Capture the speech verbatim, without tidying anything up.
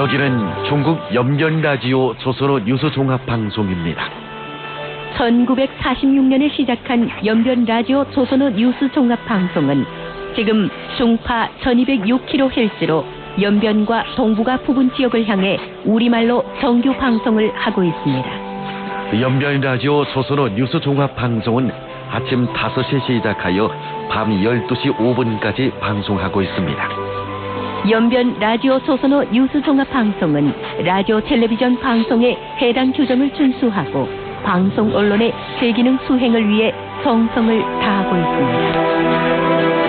여기는 중국 연변 라디오 조선어 뉴스 종합 방송입니다. 천구백사십육 년에 시작한 연변 라디오 조선어 뉴스 종합 방송은 지금 중파 천이백육 킬로헤르츠로 연변과 동북아 부분 지역을 향해 우리말로 정규 방송을 하고 있습니다. 연변 라디오 조선어 뉴스 종합 방송은 아침 다섯 시에 시작하여 밤 열두 시 오 분까지 방송하고 있습니다. 연변 라디오 조선어 뉴스 종합 방송은 라디오 텔레비전 방송의 해당 규정을 준수하고 방송 언론의 제기능 수행을 위해 정성을 다하고 있습니다.